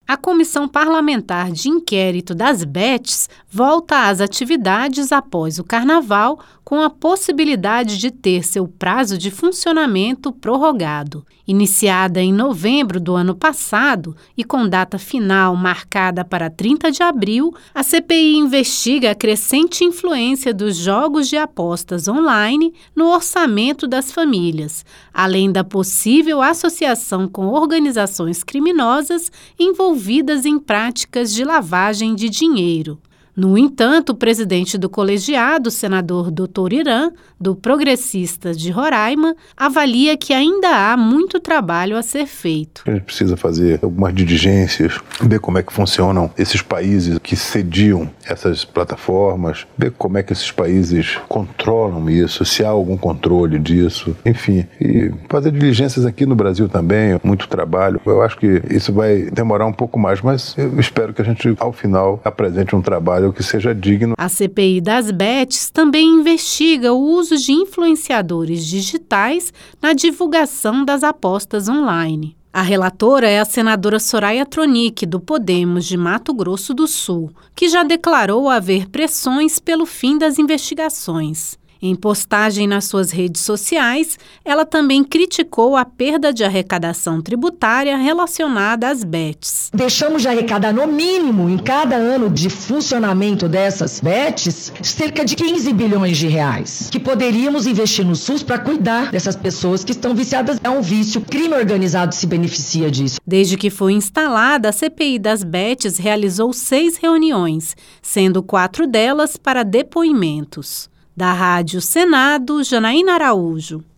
A Comissão Parlamentar de Inquérito das Bets volta às atividades após o Carnaval, com a possibilidade de ter seu prazo de funcionamento prorrogado. Iniciada em novembro do ano passado e com data final marcada para 30 de abril, a CPI investiga a crescente influência dos jogos de apostas online no orçamento das famílias, além da possível associação com organizações criminosas envolvidas em práticas de lavagem de dinheiro. No entanto, o presidente do colegiado, senador Dr. Irã, do Progressistas de Roraima, avalia que ainda há muito trabalho a ser feito. A gente precisa fazer algumas diligências, ver como é que funcionam esses países que sediam essas plataformas, ver como é que esses países controlam isso, se há algum controle disso, enfim, e fazer diligências aqui no Brasil também, muito trabalho. Eu acho que isso vai demorar um pouco mais, mas eu espero que a gente, ao final, apresente um trabalho que seja digno. A CPI das Bets também investiga o uso de influenciadores digitais na divulgação das apostas online. A relatora é a senadora Soraya Tronic, do Podemos de Mato Grosso do Sul, que já declarou haver pressões pelo fim das investigações. Em postagem nas suas redes sociais, ela também criticou a perda de arrecadação tributária relacionada às bets. Deixamos de arrecadar, no mínimo, em cada ano de funcionamento dessas bets, cerca de 15 bilhões de reais, que poderíamos investir no SUS para cuidar dessas pessoas que estão viciadas. É um vício, o crime organizado se beneficia disso. Desde que foi instalada, a CPI das bets realizou 6 reuniões, sendo 4 delas para depoimentos. Da Rádio Senado, Janaína Araújo.